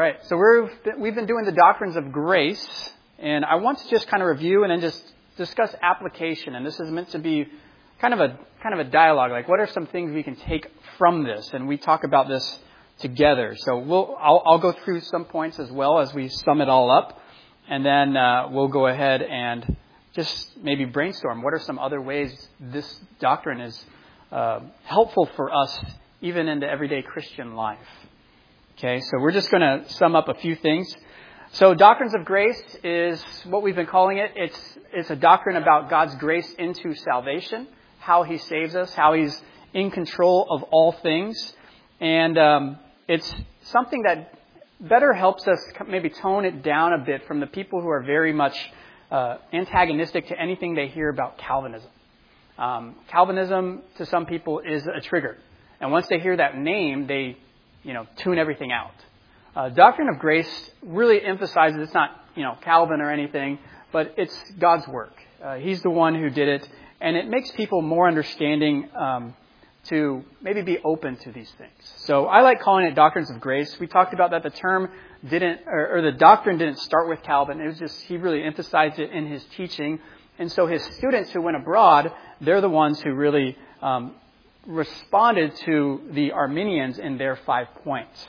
right. So we've been doing the doctrines of grace, and I want to just kind of review and then just discuss application. And this is meant to be kind of a dialogue. Like, what are some things we can take from this? And we talk about this together. So I'll go through some points as well as we sum it all up, and then we'll go ahead and just maybe brainstorm. What are some other ways this doctrine is helpful for us, even in the everyday Christian life? Okay, so we're just going to sum up a few things. So doctrines of grace is what we've been calling it. It's a doctrine about God's grace into salvation, how He saves us, how He's in control of all things. And it's something that better helps us maybe tone it down a bit from the people who are very much antagonistic to anything they hear about Calvinism. Calvinism, to some people, is a trigger. And once they hear that name, they tune everything out. Doctrine of grace really emphasizes it's not, Calvin or anything, but it's God's work. He's the one who did it, and it makes people more understanding to maybe be open to these things. So I like calling it doctrines of grace. We talked about that the term the doctrine didn't start with Calvin. It was just, he really emphasized it in his teaching. And so his students who went abroad, they're the ones who really responded to the Arminians in their 5 points.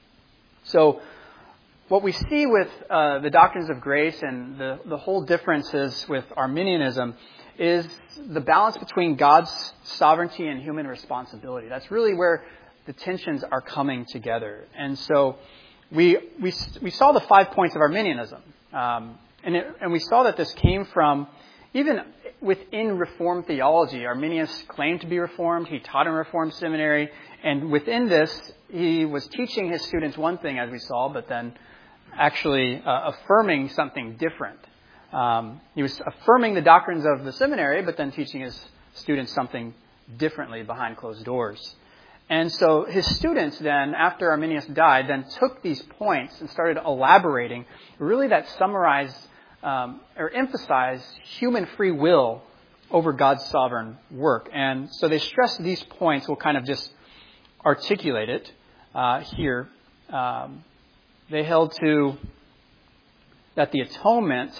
So what we see with the doctrines of grace and the whole differences with Arminianism is the balance between God's sovereignty and human responsibility. That's really where the tensions are coming together. And so we saw the 5 points of Arminianism. And we saw that this came from, even within Reformed theology, Arminius claimed to be Reformed. He taught in Reformed seminary. And within this, he was teaching his students one thing, as we saw, but then actually affirming something different. He was affirming the doctrines of the seminary, but then teaching his students something differently behind closed doors. And so his students then, after Arminius died, then took these points and started elaborating, really that summarized or emphasized human free will over God's sovereign work. And so they stressed these points. We'll kind of just articulate it here. They held to that the atonement,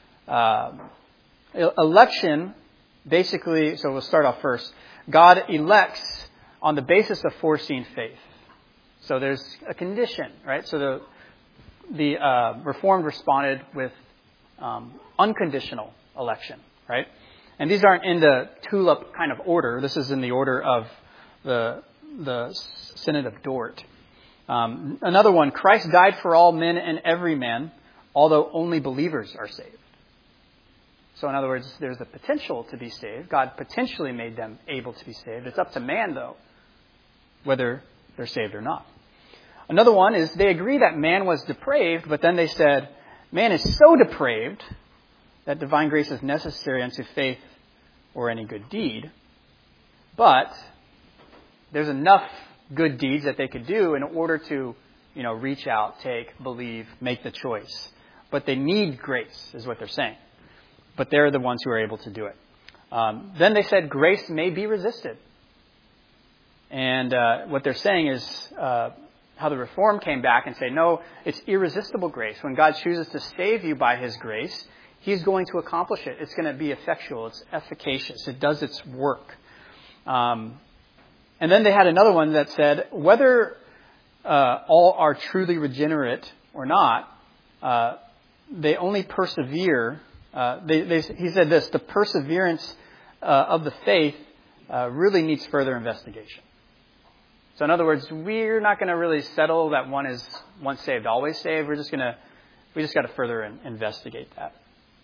election, basically, so we'll start off first. God elects on the basis of foreseen faith. So there's a condition, right? So the Reformed responded with unconditional election, right? And these aren't in the tulip kind of order. This is in the order of the Synod of Dort. Another one, Christ died for all men and every man, although only believers are saved. So in other words, there's the potential to be saved. God potentially made them able to be saved. It's up to man, though, whether they're saved or not. Another one is they agree that man was depraved, but then they said, man is so depraved that divine grace is necessary unto faith or any good deed. But there's enough good deeds that they could do in order to, reach out, take, believe, make the choice. But they need grace, is what they're saying. But they're the ones who are able to do it. Then they said grace may be resisted. And what they're saying is how the Reformed came back and say, no, it's irresistible grace. When God chooses to save you by His grace, He's going to accomplish it. It's going to be effectual. It's efficacious. It does its work. And then they had another one that said, whether all are truly regenerate or not, they only persevere. He said this, the perseverance of the faith really needs further investigation. So in other words, we're not going to really settle that one is once saved, always saved. We just got to further investigate that.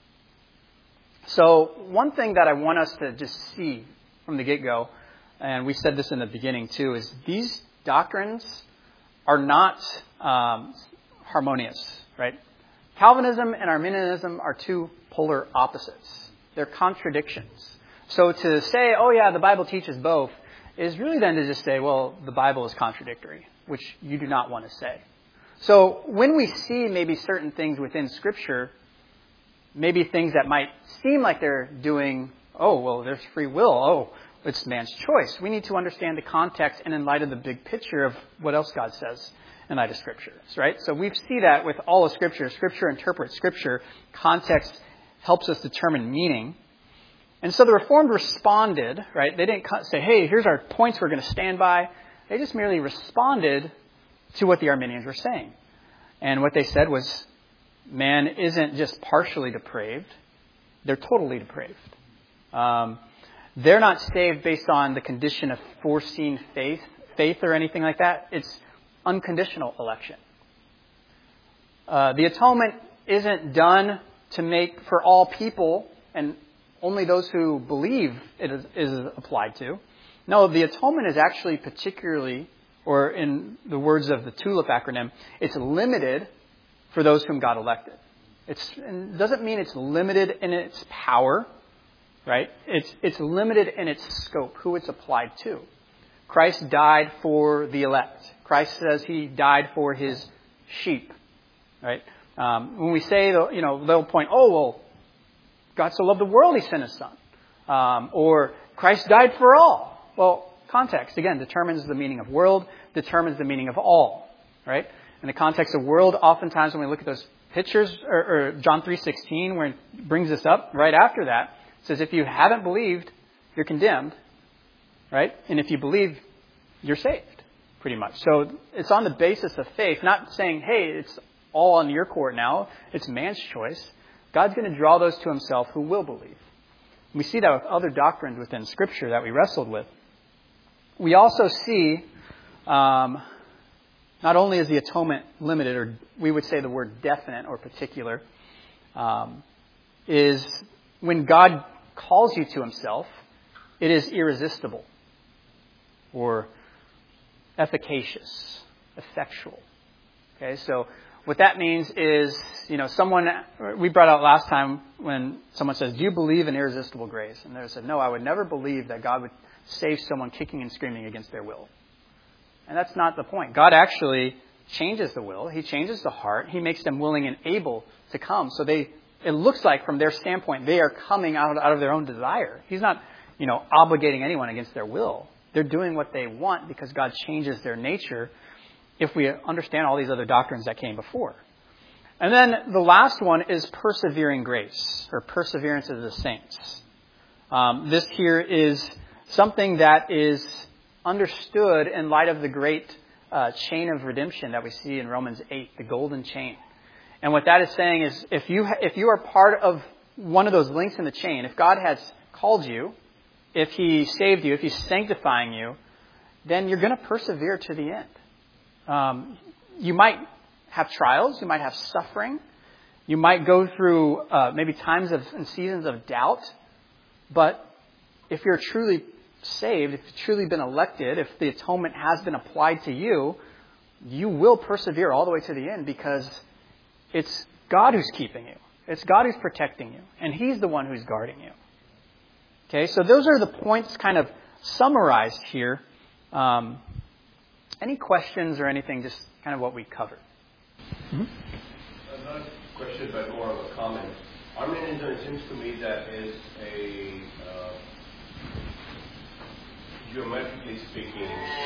So one thing that I want us to just see from the get-go, and we said this in the beginning too, is these doctrines are not harmonious, right? Calvinism and Arminianism are two polar opposites. They're contradictions. So to say, oh yeah, the Bible teaches both, is really then to just say, well, the Bible is contradictory, which you do not want to say. So when we see maybe certain things within Scripture, maybe things that might seem like they're doing, oh, well, there's free will. Oh, it's man's choice. We need to understand the context and in light of the big picture of what else God says. in light of Scripture, right? So we see that with all of Scripture. Scripture interprets Scripture. Context helps us determine meaning. And so the Reformed responded, right? They didn't say, hey, here's our points we're going to stand by. They just merely responded to what the Arminians were saying. And what they said was, man isn't just partially depraved. They're totally depraved. They're not saved based on the condition of foreseen faith or anything like that. It's unconditional election. The atonement isn't done to make for all people and only those who believe it is applied to. No, the atonement is actually particularly, or in the words of the TULIP acronym, it's limited for those whom God elected. It doesn't mean it's limited in its power, right? It's limited in its scope, who it's applied to. Christ died for the elect. Christ says he died for his sheep, right? When we say, they'll point, oh, well, God so loved the world, he sent his son. Or Christ died for all. Well, context, again, determines the meaning of world, determines the meaning of all, right? In the context of world, oftentimes when we look at those pictures, or John 3:16, where it brings this up, right after that, it says, if you haven't believed, you're condemned, right? And if you believe, you're saved, pretty much. So it's on the basis of faith, not saying, hey, it's all on your court now. It's man's choice. God's going to draw those to himself who will believe. We see that with other doctrines within Scripture that we wrestled with. We also see, not only is the atonement limited, or we would say the word definite or particular, is when God calls you to himself, it is irresistible or efficacious, effectual. Okay, so what that means is, someone, we brought out last time when someone says, do you believe in irresistible grace? And they said, no, I would never believe that God would save someone kicking and screaming against their will. And that's not the point. God actually changes the will. He changes the heart. He makes them willing and able to come. So it looks like from their standpoint, they are coming out of their own desire. He's not, obligating anyone against their will. They're doing what they want because God changes their nature, if we understand all these other doctrines that came before. And then the last one is persevering grace, or perseverance of the saints. This here is something that is understood in light of the great chain of redemption that we see in Romans 8, the golden chain. And what that is saying is, if you are part of one of those links in the chain, if God has called you, if he saved you, if he's sanctifying you, then you're going to persevere to the end. You might have trials. You might have suffering. You might go through maybe times and seasons of doubt. But if you're truly saved, if you've truly been elected, if the atonement has been applied to you, you will persevere all the way to the end because it's God who's keeping you. It's God who's protecting you. And he's the one who's guarding you. Okay, so those are the points kind of summarized here. Any questions or anything, just kind of what we covered? Mm-hmm. Not a question, but more of a comment. Arminianism, it seems to me that is a, geometrically speaking,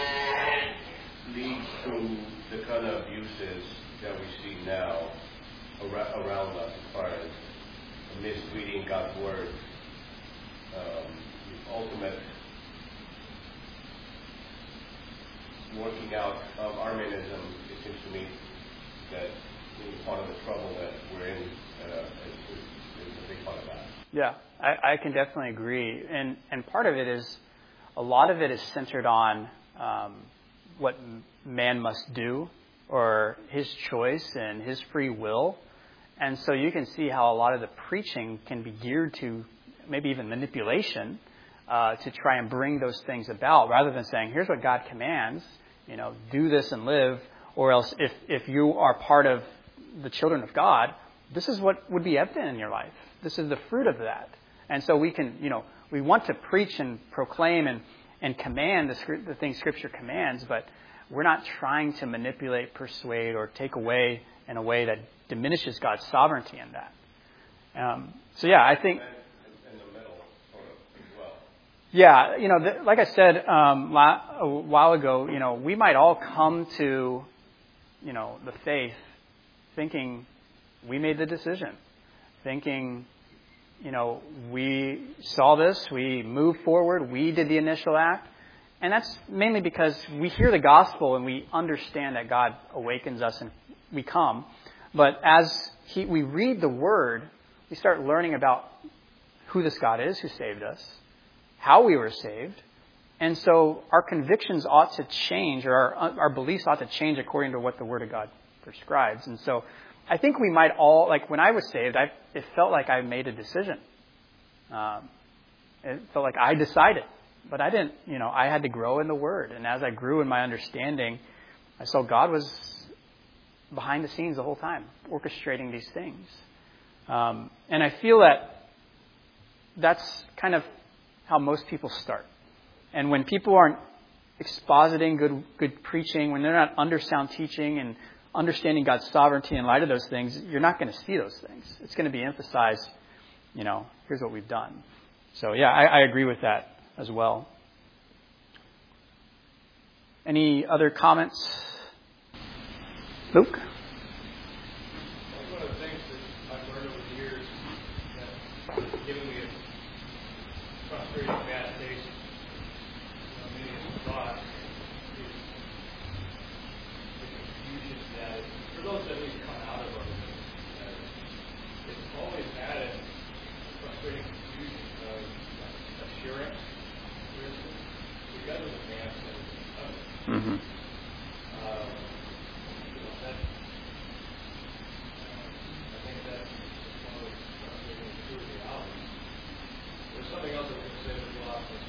leads to the kind of abuses that we see now around us as far as misreading God's Word. The ultimate working out of Arminianism, it seems to me that part of the trouble that we're in is a big part of that. Yeah, I can definitely agree. And part of it is, a lot of it is centered on what man must do, or his choice and his free will. And so you can see how a lot of the preaching can be geared to maybe even manipulation to try and bring those things about, rather than saying, here's what God commands, do this and live, or else if you are part of the children of God, this is what would be evident in your life. This is the fruit of that. And so we can, we want to preach and proclaim and command the things Scripture commands, but we're not trying to manipulate, persuade, or take away in a way that diminishes God's sovereignty in that. So yeah, I think... In the middle, sort of, as well. Yeah, like I said a while ago, we might all come to, the faith, thinking we made the decision, thinking, we saw this, we moved forward, we did the initial act. And that's mainly because we hear the gospel and we understand that God awakens us and we come. But as we read the Word, we start learning about who this God is who saved us, how we were saved. And so our convictions ought to change, or our beliefs ought to change according to what the Word of God prescribes. And so I think we might all, like when I was saved, it felt like I made a decision. It felt like I decided. But I didn't, I had to grow in the Word. And as I grew in my understanding, I saw God was behind the scenes the whole time, orchestrating these things. And I feel that that's kind of how most people start. And when people aren't expositing good preaching, when they're not under sound teaching and understanding God's sovereignty in light of those things, you're not going to see those things. It's going to be emphasized, here's what we've done. So, yeah, I agree with that as well. Any other comments? Luke? One of the things that I've learned over the years that has given me a frustrating bad taste, maybe it's thought, is the confusion that, for those that we've come out of our it's always added a frustrating confusion of assurance, for instance, together with advancement of others. Mm-hmm. I think that's one of the frustrating true realities. There's something else that we can say as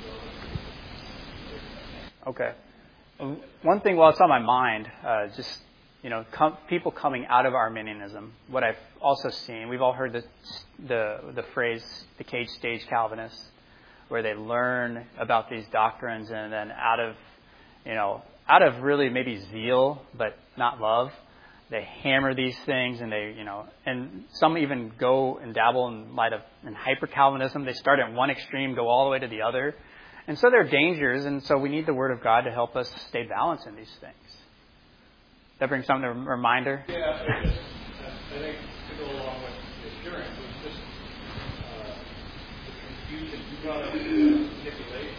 well. Okay. One thing while it's on my mind, people coming out of Arminianism, what I've also seen, we've all heard the phrase, the cage stage Calvinists, where they learn about these doctrines and then out of really maybe zeal, but not love, they hammer these things and and some even go and dabble in hyper-Calvinism. They start at one extreme, go all the way to the other. And so there are dangers, and so we need the Word of God to help us stay balanced in these things. That brings something to a reminder? Yeah, I think to go along with the assurance, it's just the confusion. You brought up manipulation.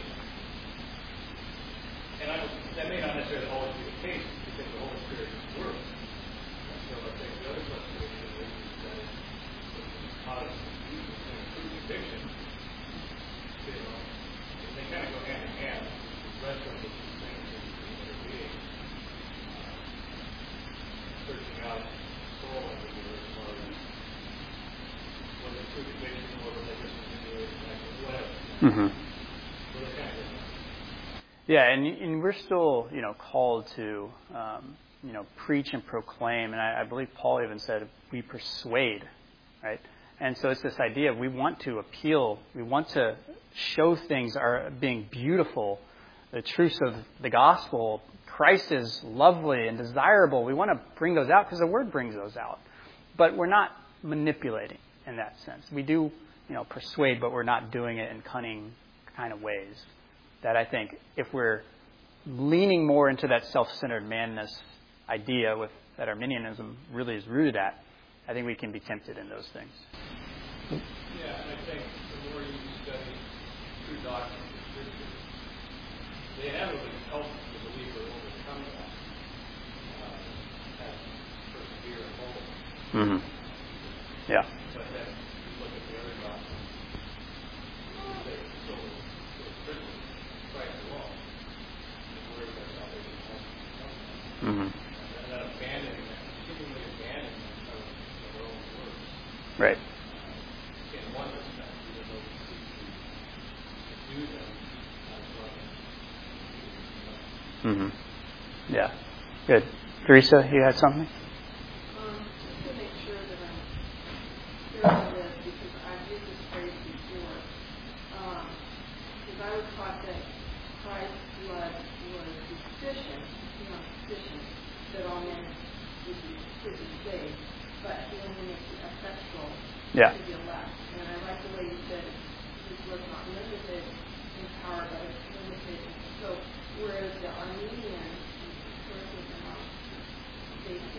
And that may not necessarily always be the case because the Holy Spirit works. And so I think the other frustration is that it's caused confusion and true conviction. They kind of go hand in hand. Wrestling with these things and interbeing. Searching out soul and as far as whether it's true conviction or whether they just manipulate whatever. Mm-hmm. So they're kind of different. Yeah, and we're still, called to, preach and proclaim. And I believe Paul even said we persuade, right? And so it's this idea of we want to appeal, we want to show things are being beautiful, the truths of the gospel. Christ is lovely and desirable. We want to bring those out because the Word brings those out. But we're not manipulating in that sense. We do, persuade, but we're not doing it in cunning kind of ways. That I think if we're leaning more into that self-centered manness idea that Arminianism really is rooted at, I think we can be tempted in those things. Yeah, and I think the more you study true doctrine of Scripture, they inevitably help the believer overcome that and persevere and hold. Mm-hmm. Yeah. But then you look at the other doctrine, they so Christian, Christ alone, is where their salvation comes from. Mm-hmm. And then abandoning that, continually abandoning of their own words. Right. In one respect, even though we seek to do them as loving. Mm-hmm. Yeah. Good. Teresa, you had something? Just to make sure that I'm clear on this, because I've used this phrase before. Because I was taught that Christ's blood was sufficient, that all men would be saved, but he only makes it effectual to the elect. And I like the way you said his was not limited in power, but it's limited. So whereas the Armenian, correct me if I'm wrong, they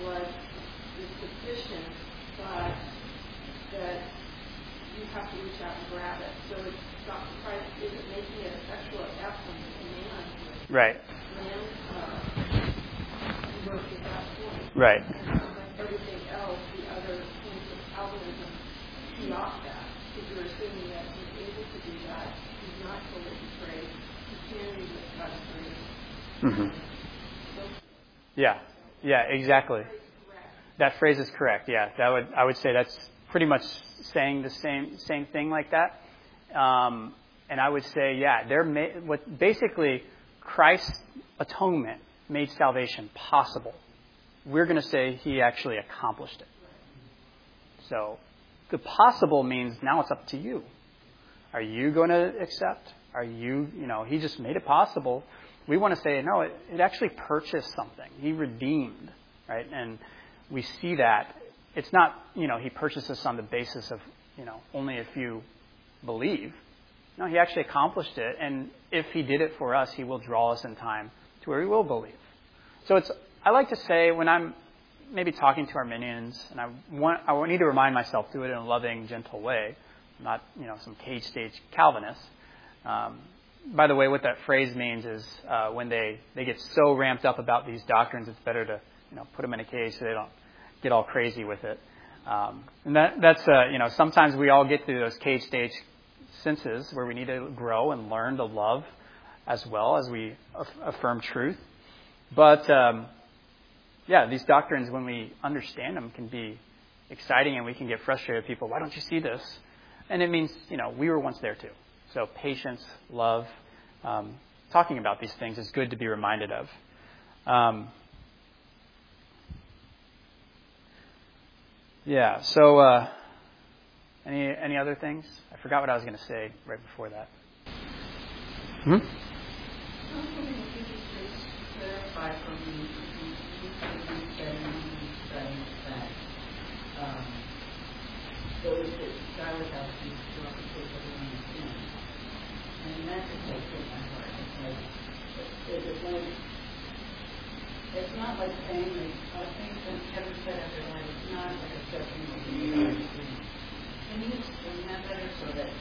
blood is sufficient, but that you have to reach out and grab it. So it's not Christ isn't making it effectual at that point. It's a man. Right. Man work at that point. Right. And like everything else, the other points of Calvinism key off that. If you're assuming that he's able to do that, he's not fully betrayed. He can be with God's grace. Mm-hmm. Yeah. Yeah, exactly. That phrase is correct. Yeah, I would say that's pretty much saying the same thing like that. And I would say, yeah, basically Christ's atonement made salvation possible. We're going to say he actually accomplished it. So the possible means now it's up to you. Are you going to accept? Are you, he just made it possible. We want to say, no, it actually purchased something. He redeemed, right? And we see that. It's not, he purchased us on the basis of, only if you believe. No, he actually accomplished it. And if he did it for us, he will draw us in time to where we will believe. So I like to say when I'm maybe talking to Arminians, and I need to remind myself, do it in a loving, gentle way, not, some cage stage Calvinist. By the way, what that phrase means is when they get so ramped up about these doctrines, it's better to put them in a cage so they don't get all crazy with it. And that's sometimes we all get through those cage stage senses where we need to grow and learn to love as well as we affirm truth. But these doctrines, when we understand them, can be exciting, and we can get frustrated with people. Why don't you see this? And it means we were once there too. So patience, love, talking about these things is good to be reminded of. So any other things? I forgot what I was going to say right before that. I was wondering if you could just clarify for me, you said that those that die without Jesus do not take everyone's sin. And that just like hit my heart. It's not like saying that things that Kevin said after life, it's not like a judgment of the Can you explain that better so that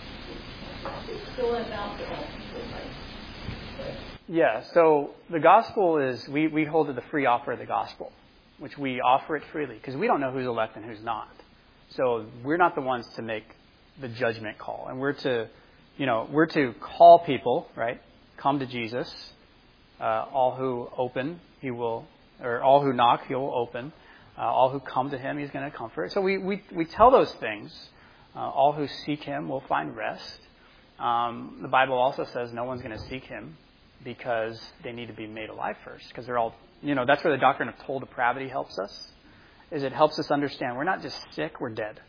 it's still about the all people, right? Yeah, so the gospel is, we hold to the free offer of the gospel, which we offer it freely, because we don't know who's elect and who's not. So we're not the ones to make the judgment call. And we're to call people, right? Come to Jesus. All who open, all who knock, he will open. All who come to him, he's going to comfort. So we tell those things. All who seek him will find rest. The Bible also says no one's going to seek him because they need to be made alive first. Because they're all, that's where the doctrine of total depravity helps us. Is it helps us understand we're not just sick, we're dead.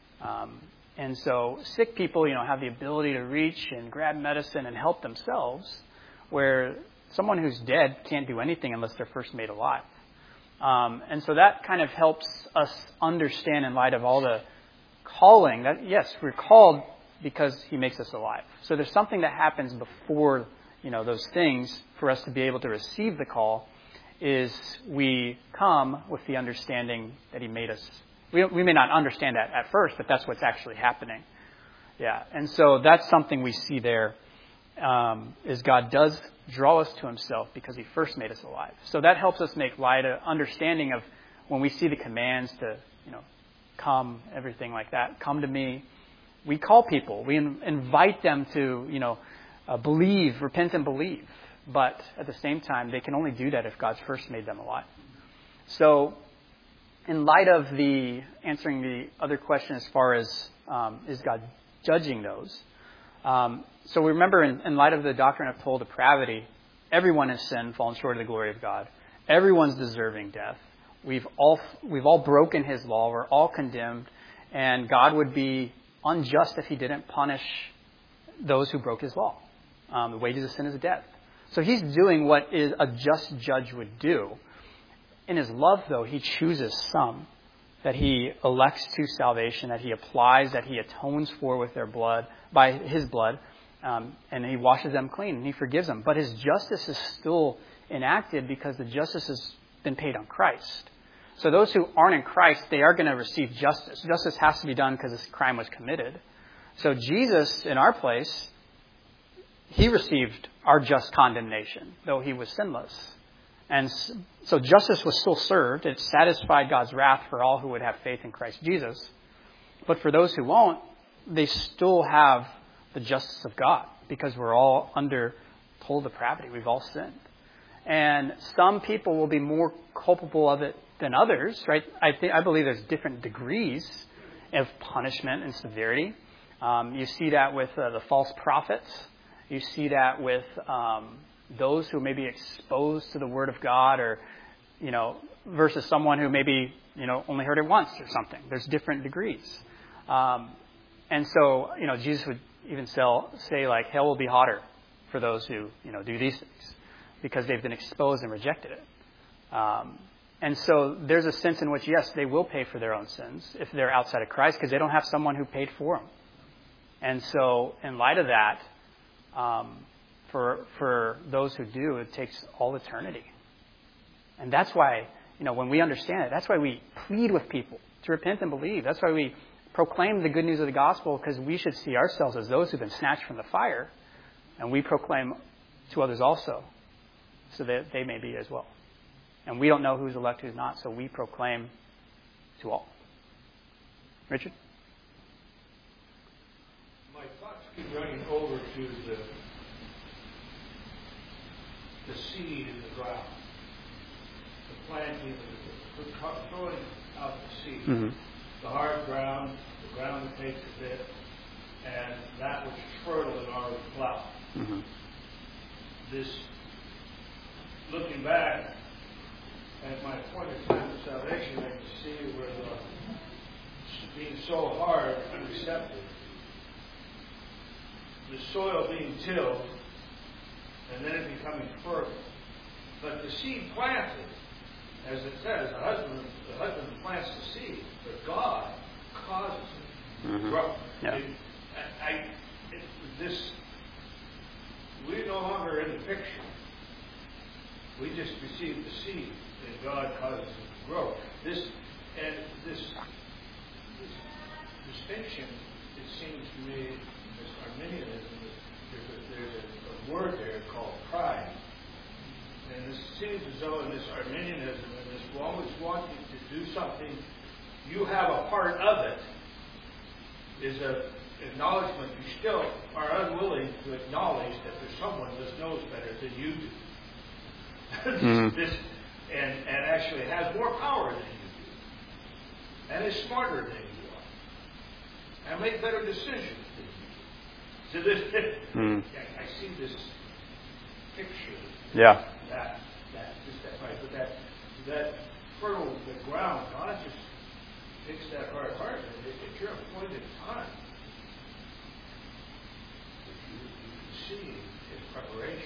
And so sick people, have the ability to reach and grab medicine and help themselves, where someone who's dead can't do anything unless they're first made alive. And so that kind of helps us understand in light of all the calling that, yes, we're called because he makes us alive. So there's something that happens before, those things for us to be able to receive the call is we come with the understanding that he made us. We may not understand that at first, but that's what's actually happening. Yeah. And so that's something we see there, is God does draw us to himself because he first made us alive. So that helps us make light of understanding of when we see the commands to, come, everything like that, come to me. We call people. We invite them to, believe, repent and believe. But at the same time, they can only do that if God's first made them alive. So in light of answering the other question as far as is God judging those, so we remember in light of the doctrine of total depravity, everyone has sinned, fallen short of the glory of God. Everyone's deserving death. We've all broken his law. We're all condemned. And God would be unjust if he didn't punish those who broke his law. The wages of sin is death. So he's doing what a just judge would do. In his love, though, he chooses some that he elects to salvation, that he applies, that he atones for with their blood, by his blood, and he washes them clean and he forgives them. But his justice is still enacted because the justice has been paid on Christ. So those who aren't in Christ, they are going to receive justice. Justice has to be done because this crime was committed. So Jesus, in our place, he received our just condemnation, though he was sinless. And so justice was still served. It satisfied God's wrath for all who would have faith in Christ Jesus. But for those who won't, they still have the justice of God because we're all under total depravity. We've all sinned. And some people will be more culpable of it than others, right? I believe there's different degrees of punishment and severity. You see that with the false prophets. You see that with those who may be exposed to the Word of God, or versus someone who maybe only heard it once or something. There's different degrees, and so Jesus would even say like hell will be hotter for those who do these things because they've been exposed and rejected it. And so there's a sense in which, yes, they will pay for their own sins if they're outside of Christ because they don't have someone who paid for them. And so in light of that, for those who do, it takes all eternity. And that's why, when we understand it, that's why we plead with people to repent and believe. That's why we proclaim the good news of the gospel, because we should see ourselves as those who've been snatched from the fire. And we proclaim to others also, so that they may be as well. And we don't know who's elect, who's not, so we proclaim to all. Richard? My thoughts keep running over to the seed in the ground, the planting, the throwing out the seed, the hard ground, the ground that takes a bit, and that which is fertile in our plow. This, looking back at my appointed time of salvation, I can see where being so hard and unreceptive, the soil being tilled, and then it becoming fertile. But the seed planted, as it says, the husband plants the seed, but God causes it to grow. Yeah. We're no longer in the picture. We just receive the seed, and God causes it to grow. This distinction, it seems to me, this Arminianism, there's a word there called pride. And it seems as though in this Arminianism, in this always wanting to do something, you have a part of it, is an acknowledgement you still are unwilling to acknowledge that there's someone that knows better than you do. And actually has more power than you do. And is smarter than you are. And make better decisions than you do. So I see this picture. Yeah. That fertile the ground, God just picks that hard heart. And at your appointed time, you can see his preparation.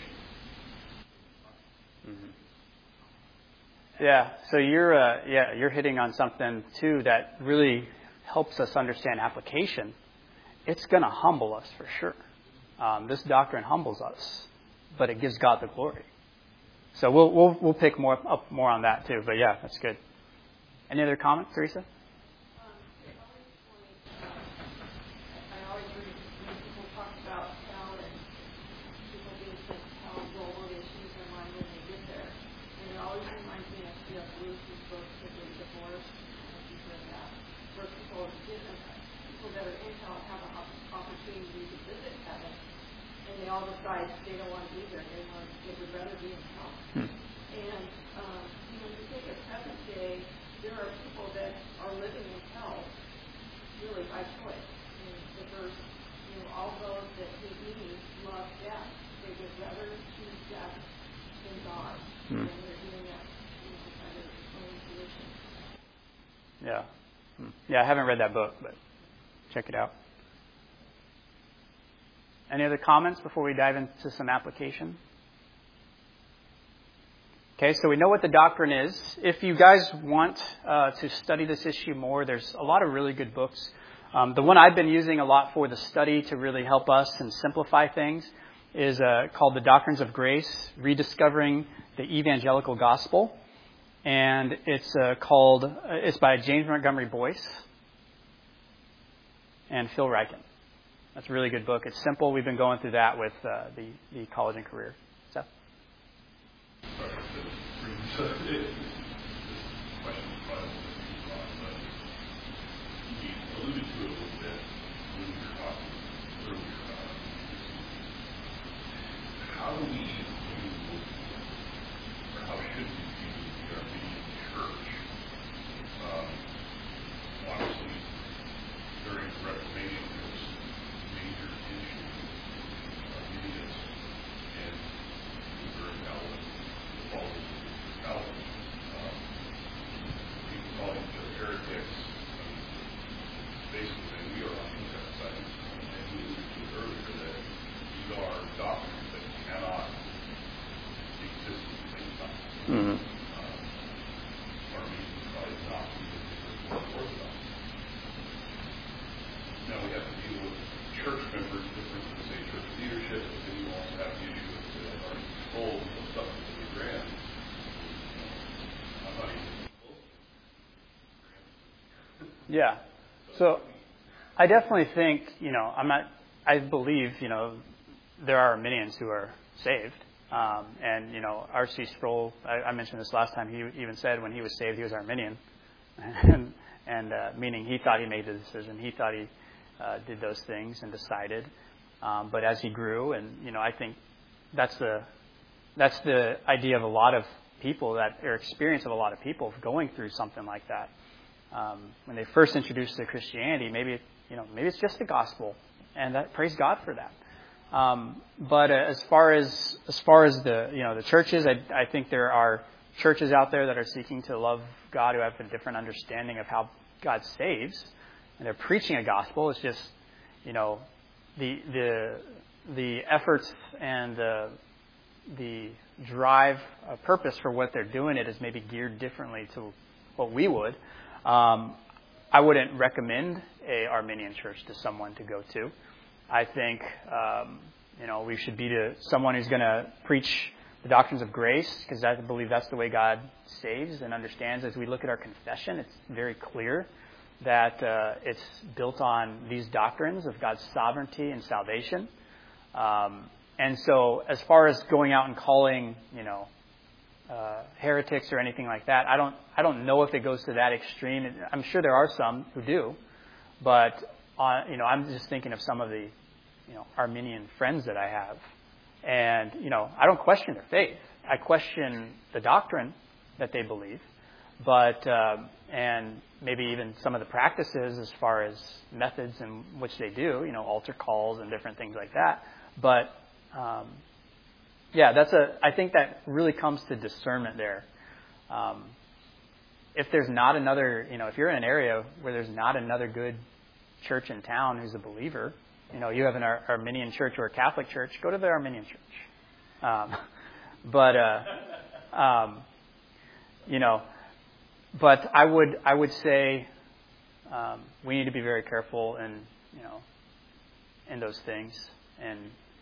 Yeah. So you're hitting on something too that really helps us understand application. It's going to humble us for sure. This doctrine humbles us, but it gives God the glory. So we'll pick up more on that too. But yeah, that's good. Any other comments, Teresa? I always read when people talk about hell and people being sent to hell, what will they change their mind when they get there? And it always reminds me of C.S. Lewis's book, Simply Divorce, if you've read that, where people that are in hell have an opportunity to visit heaven, and they all decide they don't want to be there. They would rather be in hell. And when you think of present day, there are people that are living in hell, really by choice. And the verse, all those that hate me love death. They would rather choose death than God. And they're doing that by their own volition. Yeah. Yeah, I haven't read that book, but check it out. Any other comments before we dive into some application? Okay, so we know what the doctrine is. If you guys want to study this issue more, there's a lot of really good books. The one I've been using a lot for the study to really help us and simplify things is called The Doctrines of Grace, Rediscovering the Evangelical Gospel. and it's by James Montgomery Boyce and Phil Ryken. That's a really good book. It's simple. We've been going through that with the college and career. Seth? Alluded to it a little bit when we were talking earlier about how do we view, or how should we view the Armenian Church? Obviously, during the Reformation, there was major tension between Arminians and Luther and Calvin, the followers of Calvin. People calling each other heretics. Basically saying we are on the other side, and we alluded to it earlier that these are doctrines that cannot exist at the same time. Mm-hmm. Armenians probably not Orthodox. Now we have to deal with church members, different from say church leadership, but then you also have the issue of our control of stuff that's really grand. I'm not even close to grand. Yeah. So I definitely think, I believe, there are Arminians who are saved. And, R.C. Sproul, I mentioned this last time, he even said when he was saved, he was Arminian. and meaning he thought he made the decision. He thought he did those things and decided. But as he grew, and, I think that's the idea of a lot of people, or experience of a lot of people going through something like that. When they first introduced to Christianity, maybe it's just the gospel, and that, praise God for that. But as far as the churches, I think there are churches out there that are seeking to love God, who have a different understanding of how God saves, and they're preaching a gospel. It's just the efforts and the drive, purpose for what they're doing it is maybe geared differently to what we would. I wouldn't recommend a Arminian church to someone to go to. I think, we should be to someone who's going to preach the doctrines of grace, because I believe that's the way God saves and understands. As we look at our confession, it's very clear that it's built on these doctrines of God's sovereignty and salvation. And so as far as going out and calling, heretics or anything like that, I don't know if it goes to that extreme. I'm sure there are some who do, but I'm just thinking of some of the Arminian friends that I have, and I don't question their faith. I question the doctrine that they believe, but and maybe even some of the practices as far as methods in which they do, altar calls and different things like that. But I think that really comes to discernment there. If there's not another, if you're in an area where there's not another good church in town who's a believer, you have an Arminian church or a Catholic church, go to the Arminian church. But I would say we need to be very careful in those things. And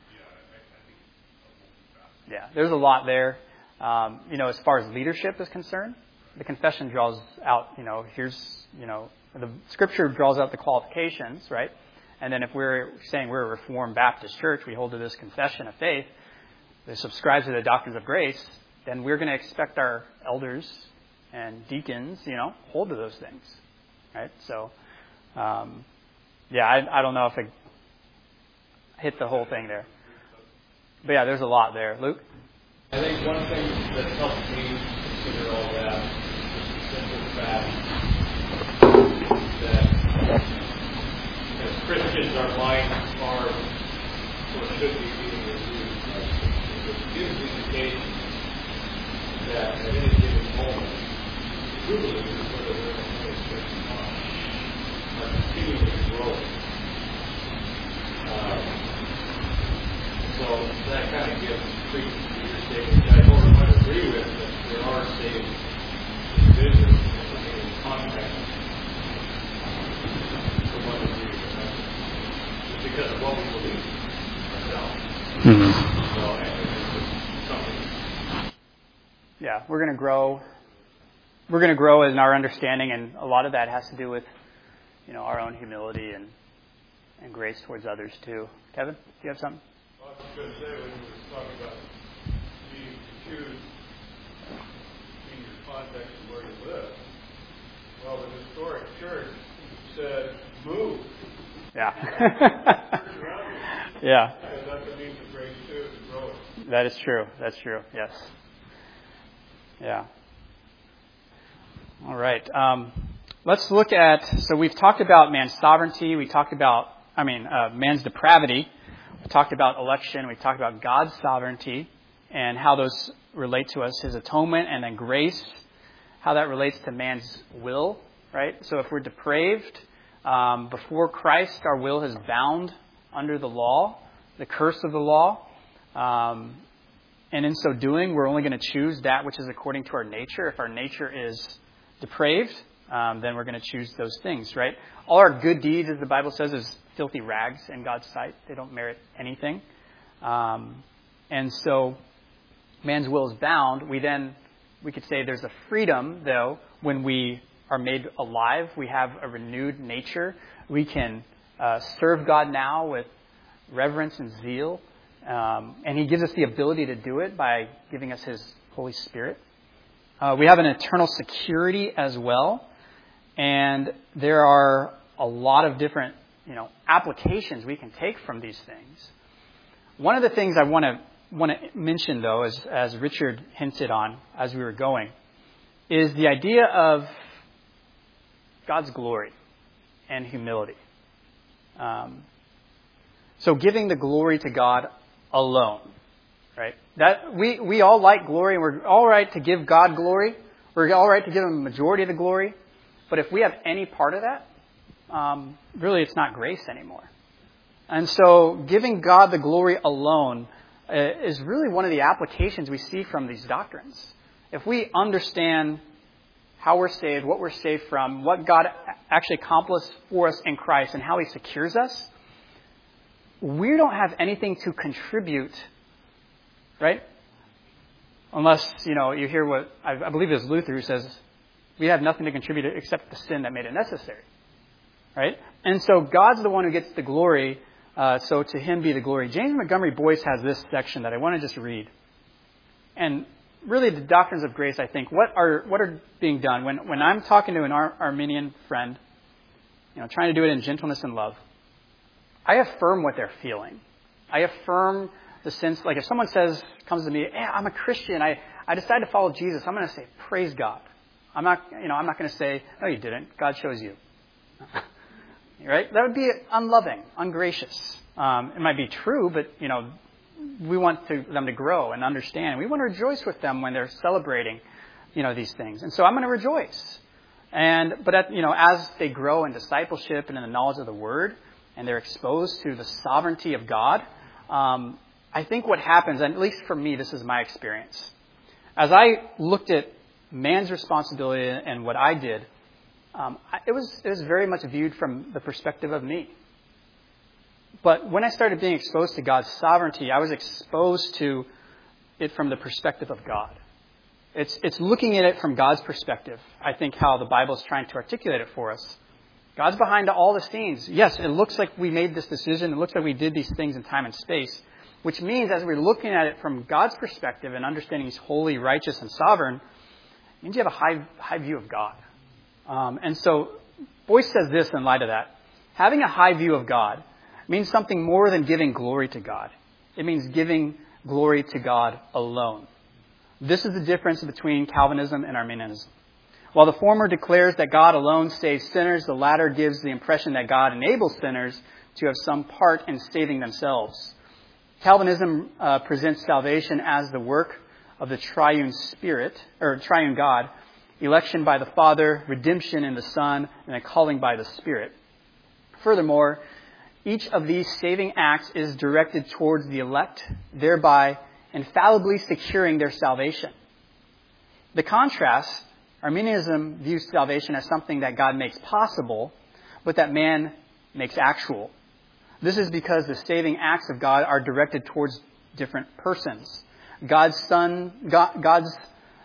yeah, there's a lot there. As far as leadership is concerned, the confession draws out, the Scripture draws out the qualifications, right? And then if we're saying we're a Reformed Baptist church, we hold to this confession of faith that subscribes to the doctrines of grace, then we're going to expect our elders and deacons, hold to those things, right? So, I don't know if I hit the whole thing there. But yeah, there's a lot there. Luke? I think one thing that helps me consider all that is the simple fact that as Christians, our minds are, or should be, being renewed. It's usually the case that at any given moment, truly, whether they're in a certain time, are continually growing. So that kind of gives credence to your statement. I don't agree with that there are saved individuals in context from one degree to another, just because of what we believe ourselves. Mm-hmm. So, something. Yeah, we're going to grow we're going to grow in our understanding, and a lot of that has to do with, our own humility and grace towards others too. Kevin, do you have something? Well, I was going to say, when you were talking about needing to choose in your context of where you live, well, the historic church said, move. Yeah. Church around you. Yeah. Because that's a means of grace too, to grow it. That is true. That's true. Yes. Yeah. All right. Let's look at, so we've talked about man's sovereignty. We talked about, man's depravity. We talked about election. We talked about God's sovereignty and how those relate to us, his atonement, and then grace, how that relates to man's will, right? So if we're depraved, before Christ, our will is bound under the law, the curse of the law. And in so doing, we're only going to choose that which is according to our nature. If our nature is depraved, then we're going to choose those things, right? All our good deeds, as the Bible says, is filthy rags in God's sight. They don't merit anything. And so man's will is bound. We could say there's a freedom, though, when we are made alive. We have a renewed nature. We can serve God now with reverence and zeal. And he gives us the ability to do it by giving us his Holy Spirit. We have an eternal security as well. And there are a lot of different, applications we can take from these things. One of the things I want to mention, though, as Richard hinted on as we were going, is the idea of God's glory and humility. So giving the glory to God alone, right? That we all like glory, and we're all right to give God glory. We're all right to give him a majority of the glory. But if we have any part of that, really it's not grace anymore. And so giving God the glory alone is really one of the applications we see from these doctrines. If we understand how we're saved, what we're saved from, what God actually accomplished for us in Christ, and how he secures us, we don't have anything to contribute, right? Unless, you hear what, I believe it was Luther who says, we have nothing to contribute except the sin that made it necessary, right? And so God's the one who gets the glory, so to him be the glory. James Montgomery Boyce has this section that I want to just read. And really the doctrines of grace, I think, what are being done? When I'm talking to an Arminian friend, trying to do it in gentleness and love, I affirm what they're feeling. I affirm the sense, like if someone comes to me, hey, I'm a Christian, I decided to follow Jesus, I'm going to say, praise God. I'm not going to say, no, you didn't. God chose you. Right? That would be unloving, ungracious. It might be true, but, we want them to grow and understand. We want to rejoice with them when they're celebrating, these things. And so I'm going to rejoice. But as they grow in discipleship and in the knowledge of the Word, and they're exposed to the sovereignty of God, I think what happens, and at least for me, this is my experience. As I looked at man's responsibility and what I did, it was very much viewed from the perspective of me. But when I started being exposed to God's sovereignty, I was exposed to it from the perspective of God. It's looking at it from God's perspective, I think, how the Bible is trying to articulate it for us. God's behind all the scenes. Yes, it looks like we made this decision. It looks like we did these things in time and space, which means as we're looking at it from God's perspective and understanding he's holy, righteous, and sovereign, it means you have a high view of God. And so Boyce says this in light of that. Having a high view of God means something more than giving glory to God. It means giving glory to God alone. This is the difference between Calvinism and Arminianism. While the former declares that God alone saves sinners, the latter gives the impression that God enables sinners to have some part in saving themselves. Calvinism presents salvation as the work of the triune Spirit, or triune God, election by the Father, redemption in the Son, and a calling by the Spirit. Furthermore, each of these saving acts is directed towards the elect, thereby infallibly securing their salvation. The contrast, Arminianism views salvation as something that God makes possible, but that man makes actual. This is because the saving acts of God are directed towards different persons. God's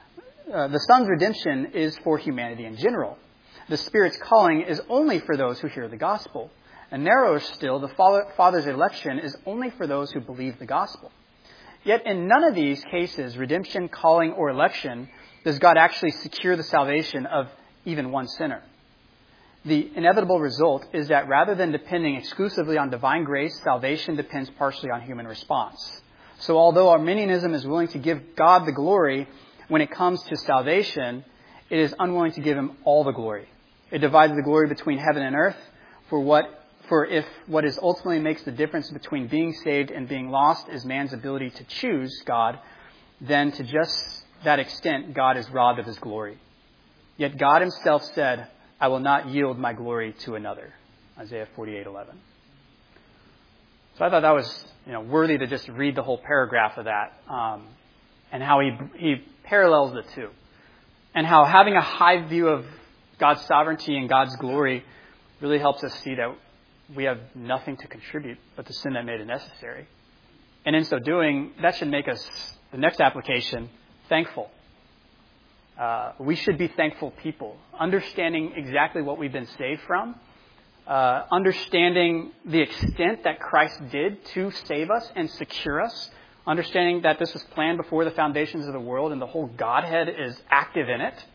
the Son's redemption is for humanity in general. The Spirit's calling is only for those who hear the gospel. And narrower still, the Father's election is only for those who believe the gospel. Yet in none of these cases, redemption, calling, or election, does God actually secure the salvation of even one sinner. The inevitable result is that rather than depending exclusively on divine grace, salvation depends partially on human response. So although Arminianism is willing to give God the glory when it comes to salvation, it is unwilling to give him all the glory. It divides the glory between heaven and earth for if what is ultimately makes the difference between being saved and being lost is man's ability to choose God, then to just that extent, God is robbed of his glory. Yet God himself said, I will not yield my glory to another. Isaiah 48:11. So I thought that was worthy to just read the whole paragraph of that and how he parallels the two. And how having a high view of God's sovereignty and God's glory really helps us see that we have nothing to contribute but the sin that made it necessary. And in so doing, that should make us, the next application, thankful. We should be thankful people, understanding exactly what we've been saved from, understanding the extent that Christ did to save us and secure us, understanding that this was planned before the foundations of the world and the whole Godhead is active in it.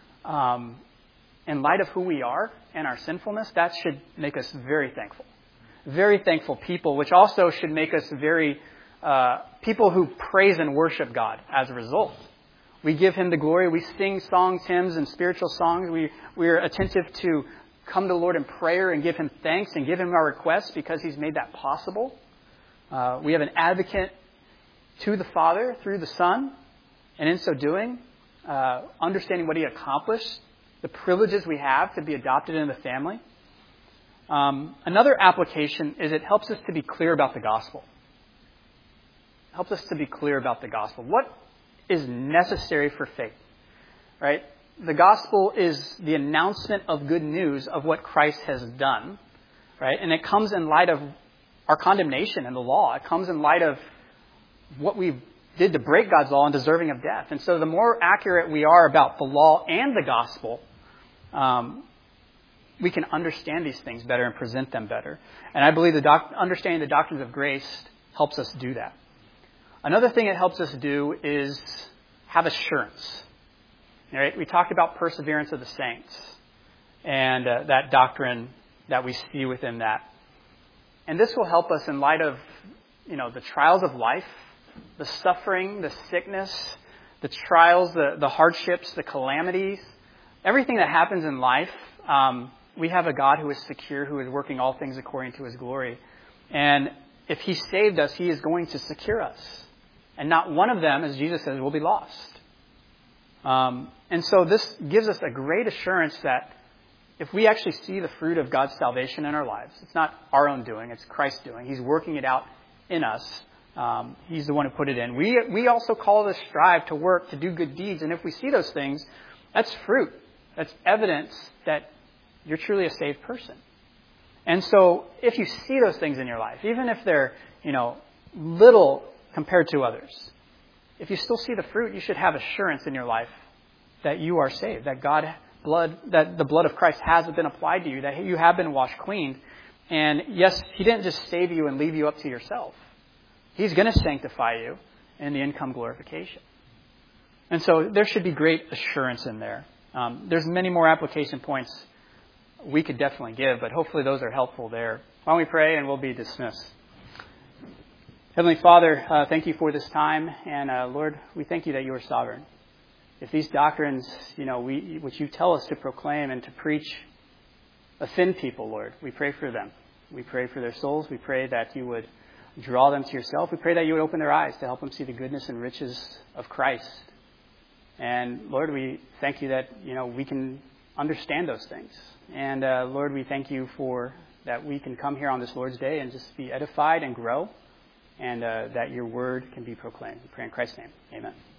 In light of who we are and our sinfulness, that should make us very thankful. Very thankful people, which also should make us very people who praise and worship God as a result. We give him the glory. We sing songs, hymns, and spiritual songs. We are attentive to come to the Lord in prayer and give him thanks and give him our requests because he's made that possible. We have an advocate to the Father through the Son. And in so doing, understanding what he accomplished, the privileges we have to be adopted into the family. Another application is it helps us to be clear about the gospel. It helps us to be clear about the gospel. What is necessary for faith? Right? The gospel is the announcement of good news of what Christ has done. Right? And it comes in light of our condemnation in the law. It comes in light of what we did to break God's law and deserving of death. And so the more accurate we are about the law and the gospel, we can understand these things better and present them better. And I believe understanding the doctrines of grace helps us do that. Another thing it helps us do is have assurance. Right? We talked about perseverance of the saints and that doctrine that we see within that. And this will help us in light of the trials of life, the suffering, the sickness, the trials, the hardships, the calamities, everything that happens in life. We have a God who is secure, who is working all things according to his glory. And if he saved us, he is going to secure us. And not one of them, as Jesus says, will be lost. And so this gives us a great assurance that if we actually see the fruit of God's salvation in our lives, it's not our own doing, it's Christ's doing. He's working it out in us. He's the one who put it in. We also call to strive, to work, to do good deeds. And if we see those things, that's fruit. That's evidence that you're truly a saved person. And so if you see those things in your life, even if they're, little compared to others, if you still see the fruit, you should have assurance in your life that you are saved, that that the blood of Christ has been applied to you, that you have been washed clean. And yes, he didn't just save you and leave you up to yourself. He's going to sanctify you in the income glorification. And so there should be great assurance in there. There's many more application points we could definitely give, but hopefully those are helpful there. Why don't we pray and we'll be dismissed. Heavenly Father, thank you for this time. And Lord, we thank you that you are sovereign. If these doctrines, which you tell us to proclaim and to preach, offend people, Lord, we pray for them. We pray for their souls. We pray that you would draw them to yourself. We pray that you would open their eyes to help them see the goodness and riches of Christ. And Lord, we thank you that, we can understand those things. And Lord, we thank you for that we can come here on this Lord's Day and just be edified and grow, and that your word can be proclaimed. We pray in Christ's name. Amen.